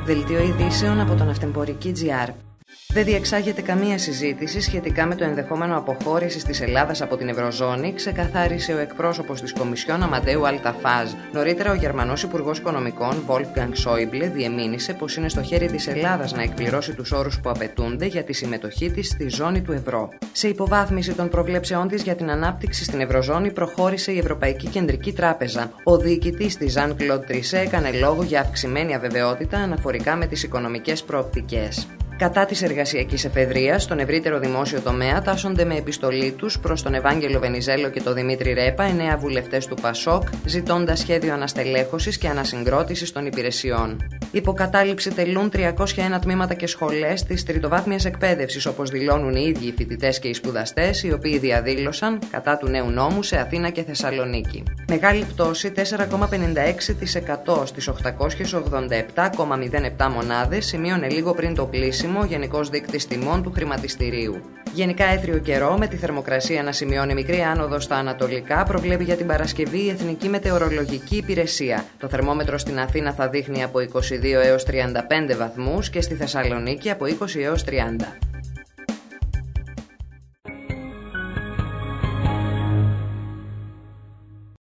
Δελτίο ειδήσεων από τον Αυτεμπορική.gr. Δεν διεξάγεται καμία συζήτηση σχετικά με το ενδεχόμενο αποχώρησης της Ελλάδας από την Ευρωζώνη, ξεκαθάρισε ο εκπρόσωπος της Κομισιόν Αμαντέου Αλταφάζ. Νωρίτερα, ο Γερμανός Υπουργός Οικονομικών Wolfgang Schäuble διεμήνυσε πως είναι στο χέρι της Ελλάδας να εκπληρώσει τους όρους που απαιτούνται για τη συμμετοχή της στη ζώνη του ευρώ. Σε υποβάθμιση των προβλέψεών της για την ανάπτυξη στην Ευρωζώνη, προχώρησε η Ευρωπαϊκή Κεντρική Τράπεζα. Ο διοικητής της Jean-Claude Trichet έκανε λόγο για αυξημένη αβεβαιότητα αναφορικά με τις οικονομικές προοπτικές. Κατά της εργασιακής εφεδρείας, στον ευρύτερο δημόσιο τομέα τάσσονται με επιστολή τους προς τον Ευάγγελο Βενιζέλο και τον Δημήτρη Ρέπα 9 βουλευτές του ΠΑΣΟΚ, ζητώντας σχέδιο αναστελέχωσης και ανασυγκρότησης των υπηρεσιών. Υποκατάληψη τελούν 301 τμήματα και σχολές της τριτοβάθμιας εκπαίδευσης, όπως δηλώνουν οι ίδιοι οι φοιτητές και οι σπουδαστές, οι οποίοι διαδήλωσαν κατά του νέου νόμου σε Αθήνα και Θεσσαλονίκη. Μεγάλη πτώση 4,56% στις 887,07 μονάδες σημείωνε λίγο πριν το κλείσιμο ο Γενικός Δείκτης Τιμών του Χρηματιστηρίου. Γενικά έθριο καιρό, με τη θερμοκρασία να σημειώνει μικρή άνοδο στα ανατολικά, προβλέπει για την Παρασκευή η Εθνική Μετεωρολογική Υπηρεσία. Το θερμόμετρο στην Αθήνα θα δείχνει από 22 έως 35 βαθμούς και στη Θεσσαλονίκη από 20 έως 30.